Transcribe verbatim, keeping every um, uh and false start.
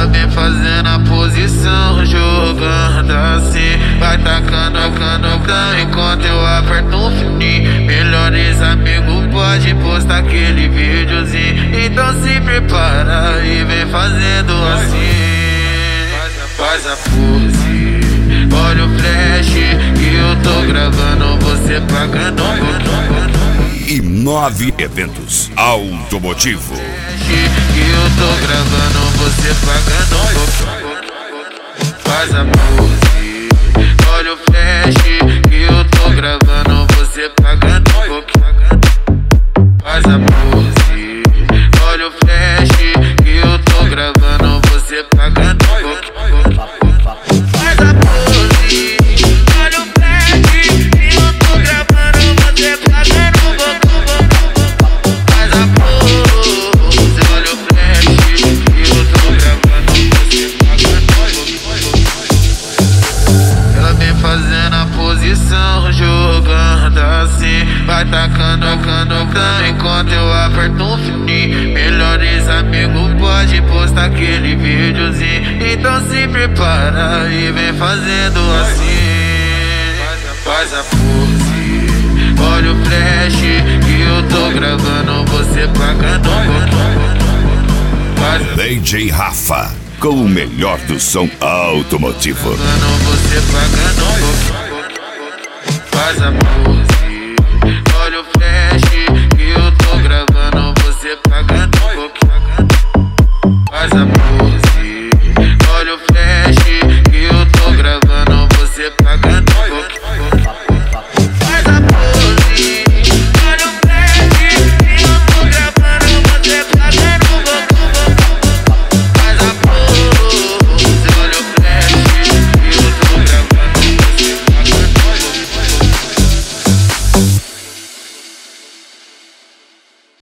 Ela vem fazendo a posição, jogando assim. Vai tacando, tacando pra enquanto eu aperto um fininho. Melhores amigos pode postar aquele videozinho. Então se prepara e vem fazendo assim. Faz a pose, olha o flash que eu tô gravando, você pagando. E nove eventos automotivo. Que eu tô gravando, você pagando. Faz a pose, olha o flash que eu tô gravando, você pagando. Faz a pose, olha o flash que eu tô gravando, você pagando. Faz a pose, olha o flash que eu tô gravando, você pagando. Faz a pose, olha o flash que eu tô gravando, você pagando. Ela vem fazendo a posição, jogando assim. Vai tacando, tacando pra enquanto eu aperto um fininho. Melhores amigos pode postar aquele videozinho. Então se prepara e vem fazendo assim. Faz a pose, olha o flash que eu tô gravando, você pagando. Faz a D J Rafa, com o melhor do som automotivo. você pagando. Faz a pose.